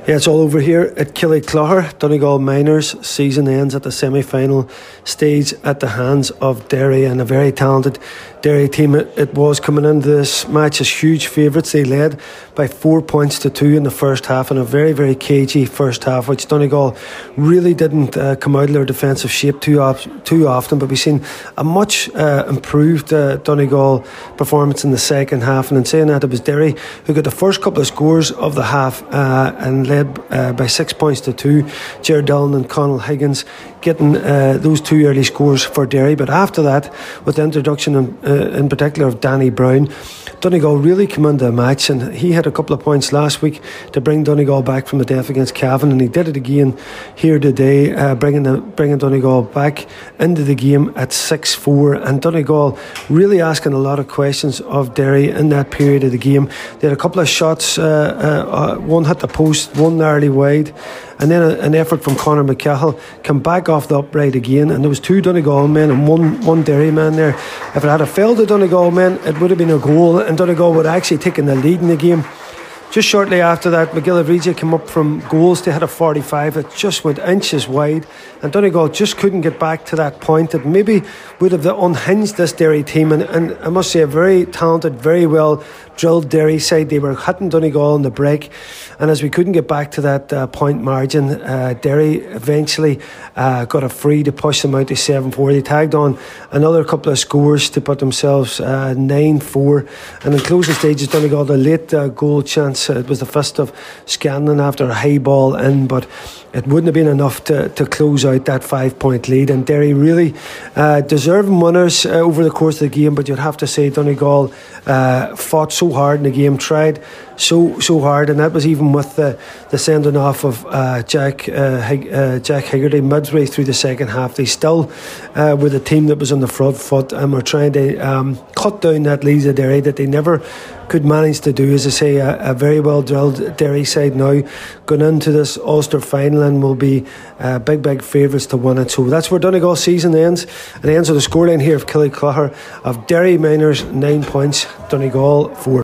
Yeah, it's all over here at Killyclogher. Donegal Miners season ends at the semi-final stage at the hands of Derry, and a very talented Derry team it was coming into this match as huge favourites. They led by 4 points to 2 in the first half, and a very, very cagey first half, which Donegal really didn't come out of their defensive shape too often. But we've seen a much improved Donegal performance in the second half, and in saying that, it was Derry who got the first couple of scores of the half and led by 6 points to 2. Jared Dillon and Conal Higgins getting those two early scores for Derry. But after that, with the introduction in particular of Danny Brown, Donegal really came into the match, and he had a couple of points last week to bring Donegal back from the death against Cavan, and he did it again here today, bringing Donegal back into the game at 6-4. And Donegal really asking a lot of questions of Derry in that period of the game. They had a couple of shots, one hit the post, one narrowly wide, and then an effort from Conor McCahill come back off the upright again, and there was two Donegal men and one Derry man there. If it had failed the Donegal men, it would have been a goal, and Donegal would have actually taken the lead in the game. Just shortly after that, McGillivray came up from goals. They had a 45. It just went inches wide, and Donegal just couldn't get back to that point. It maybe would have unhinged this Derry team, and I must say a very talented, very well drilled Derry side. They were hitting Donegal on the break, and as we couldn't get back to that point margin, Derry eventually got a free to push them out to 7-4. They tagged on another couple of scores to put themselves 9-4, and in closing stages, Donegal the late goal chance. It was the fist of Scanlon after a high ball in, but it wouldn't have been enough to close out that 5-point lead. And Derry really deserving winners over the course of the game, but you'd have to say Donegal fought so hard in the game, tried so hard, and that was even with the sending off of Jack Higgerty midway through the second half. They still were the team that was on the front foot and were trying to cut down that lead of Derry that they never could manage to do. As I say, a very well drilled Derry side now going into this Ulster final and will be big favourites to win it. So that's where Donegal's season ends, and it ends with a scoreline here of Killyclogher of Derry Miners 9 points, Donegal 4.